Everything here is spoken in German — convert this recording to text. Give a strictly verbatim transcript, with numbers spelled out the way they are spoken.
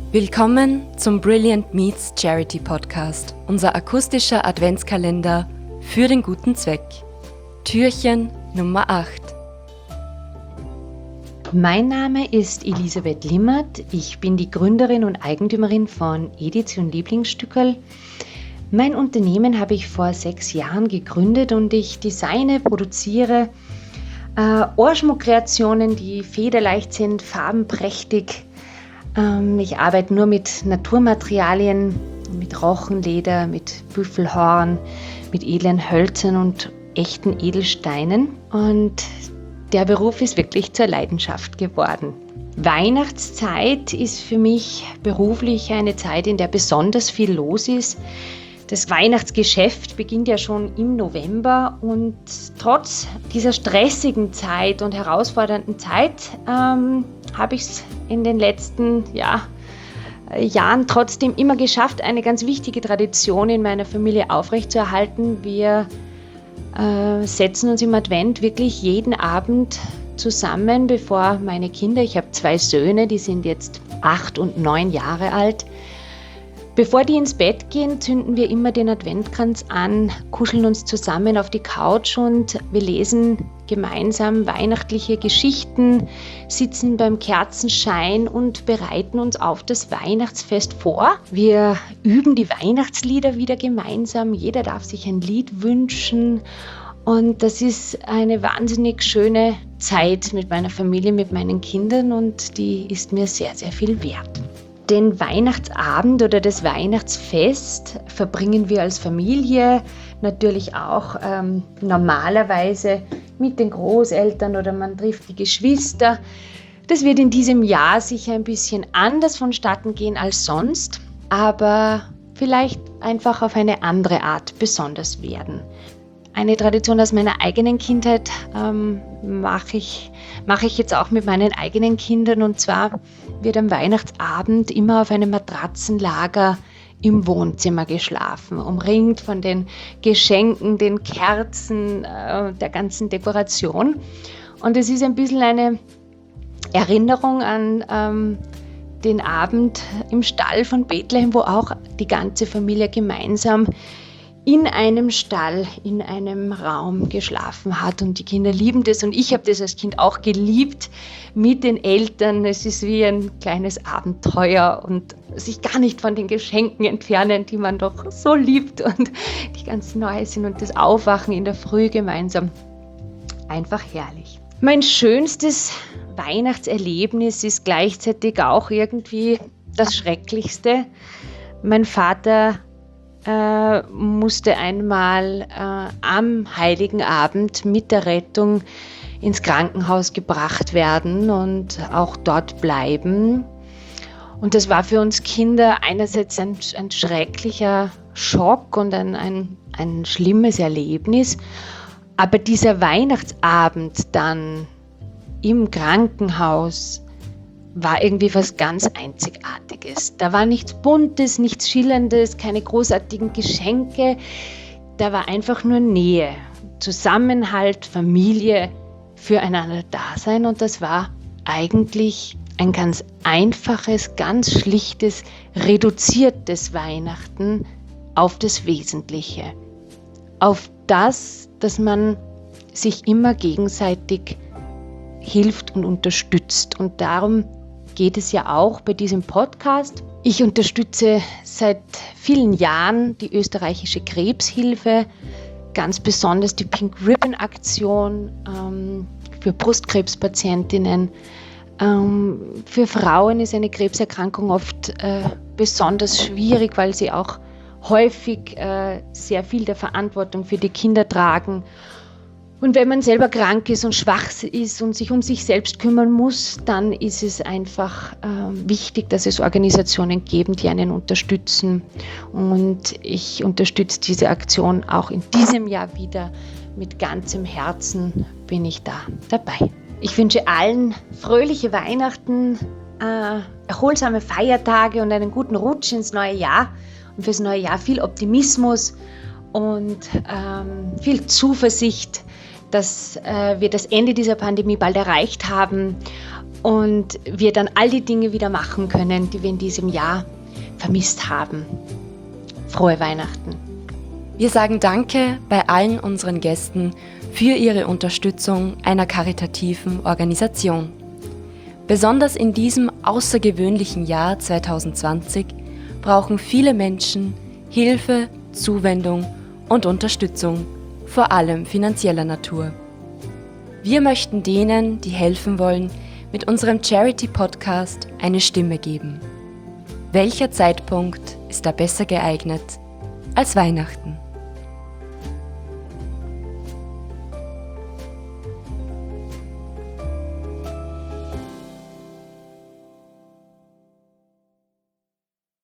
Willkommen zum Brilliant Meets Charity Podcast, unser akustischer Adventskalender für den guten Zweck. Türchen Nummer acht. Mein Name ist Elisabeth Limmert. Ich bin die Gründerin und Eigentümerin von Edition Lieblingsstückerl. Mein Unternehmen habe ich vor sechs Jahren gegründet und ich designe, produziere äh, Ohrschmuckkreationen, die federleicht sind, farbenprächtig. Ähm, ich arbeite nur mit Naturmaterialien, mit Rochenleder, mit Büffelhorn, mit edlen Hölzern und echten Edelsteinen. Und der Beruf ist wirklich zur Leidenschaft geworden. Weihnachtszeit ist für mich beruflich eine Zeit, in der besonders viel los ist. Das Weihnachtsgeschäft beginnt ja schon im November und trotz dieser stressigen Zeit und herausfordernden Zeit ähm, habe ich es in den letzten ja, Jahren trotzdem immer geschafft, eine ganz wichtige Tradition in meiner Familie aufrechtzuerhalten. Wir äh, setzen uns im Advent wirklich jeden Abend zusammen, bevor meine Kinder, ich habe zwei Söhne, die sind jetzt acht und neun Jahre alt, bevor die ins Bett gehen, zünden wir immer den Adventkranz an, kuscheln uns zusammen auf die Couch und wir lesen gemeinsam weihnachtliche Geschichten, sitzen beim Kerzenschein und bereiten uns auf das Weihnachtsfest vor. Wir üben die Weihnachtslieder wieder gemeinsam. Jeder darf sich ein Lied wünschen. Und das ist eine wahnsinnig schöne Zeit mit meiner Familie, mit meinen Kindern und die ist mir sehr, sehr viel wert. Den Weihnachtsabend oder das Weihnachtsfest verbringen wir als Familie natürlich auch ähm, normalerweise mit den Großeltern oder man trifft die Geschwister. Das wird in diesem Jahr sicher ein bisschen anders vonstatten gehen als sonst, aber vielleicht einfach auf eine andere Art besonders werden. Eine Tradition aus meiner eigenen Kindheit ähm, mache ich, mache ich jetzt auch mit meinen eigenen Kindern und zwar wird am Weihnachtsabend immer auf einem Matratzenlager im Wohnzimmer geschlafen, umringt von den Geschenken, den Kerzen, äh, der ganzen Dekoration. Und es ist ein bisschen eine Erinnerung an ähm, den Abend im Stall von Bethlehem, wo auch die ganze Familie gemeinsam in einem Stall, in einem Raum geschlafen hat und die Kinder lieben das und ich habe das als Kind auch geliebt mit den Eltern. Es ist wie ein kleines Abenteuer und sich gar nicht von den Geschenken entfernen, die man doch so liebt und die ganz neu sind und das Aufwachen in der Früh gemeinsam. Einfach herrlich. Mein schönstes Weihnachtserlebnis ist gleichzeitig auch irgendwie das Schrecklichste. Mein Vater Äh, musste einmal äh, am Heiligen Abend mit der Rettung ins Krankenhaus gebracht werden und auch dort bleiben. Und das war für uns Kinder einerseits ein, ein schrecklicher Schock und ein, ein, ein schlimmes Erlebnis. Aber dieser Weihnachtsabend dann im Krankenhaus war irgendwie was ganz Einzigartiges. Da war nichts Buntes, nichts Schillerndes, keine großartigen Geschenke. Da war einfach nur Nähe, Zusammenhalt, Familie, füreinander Dasein und das war eigentlich ein ganz einfaches, ganz schlichtes, reduziertes Weihnachten auf das Wesentliche. Auf das, dass man sich immer gegenseitig hilft und unterstützt und darum geht es ja auch bei diesem Podcast. Ich unterstütze seit vielen Jahren die österreichische Krebshilfe, ganz besonders die Pink Ribbon Aktion ähm, für Brustkrebspatientinnen. Ähm, für Frauen ist eine Krebserkrankung oft äh, besonders schwierig, weil sie auch häufig äh, sehr viel der Verantwortung für die Kinder tragen. Und wenn man selber krank ist und schwach ist und sich um sich selbst kümmern muss, dann ist es einfach äh, wichtig, dass es Organisationen geben, die einen unterstützen. Und ich unterstütze diese Aktion auch in diesem Jahr wieder. Mit ganzem Herzen bin ich da dabei. Ich wünsche allen fröhliche Weihnachten, äh, erholsame Feiertage und einen guten Rutsch ins neue Jahr. Und fürs neue Jahr viel Optimismus und ähm, viel Zuversicht, dass äh, wir das Ende dieser Pandemie bald erreicht haben und wir dann all die Dinge wieder machen können, die wir in diesem Jahr vermisst haben. Frohe Weihnachten! Wir sagen Danke bei allen unseren Gästen für ihre Unterstützung einer karitativen Organisation. Besonders in diesem außergewöhnlichen Jahr zwanzig zwanzig brauchen viele Menschen Hilfe, Zuwendung und Unterstützung, vor allem finanzieller Natur. Wir möchten denen, die helfen wollen, mit unserem Charity-Podcast eine Stimme geben. Welcher Zeitpunkt ist da besser geeignet als Weihnachten?